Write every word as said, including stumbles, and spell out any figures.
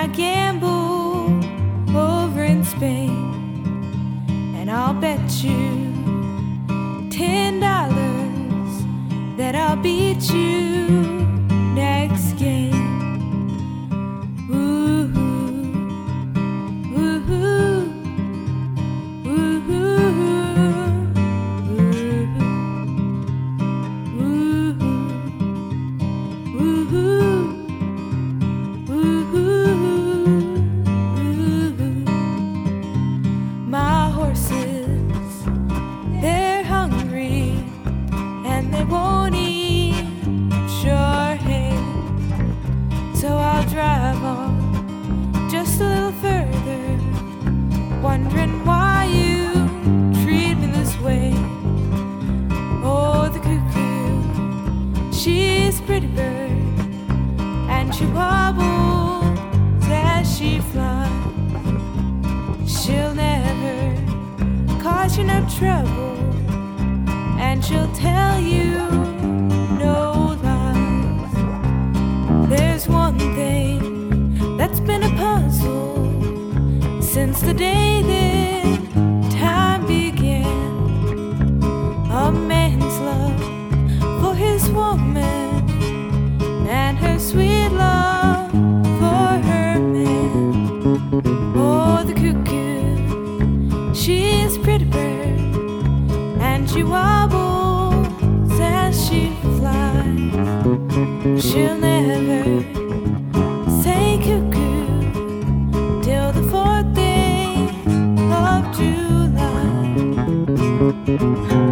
I gamble over in Spain, and I'll bet you ten dollars that I'll beat you next game. My horses, they're hungry and they won't eat your hay. So I'll drive on just a little further, wondering why you treat me this way. Oh, the cuckoo, she's a pretty bird, and she wobbles as she flies. She'll never cause you no trouble, and she'll tell you no lies. There's one thing that's been a puzzle since the day that time began. A man's love for his woman, and her sweet love for her man. Oh, the cuckoo, she's a pretty bird, and she wobbles as she flies. She'll never say cuckoo till the fourth day of July.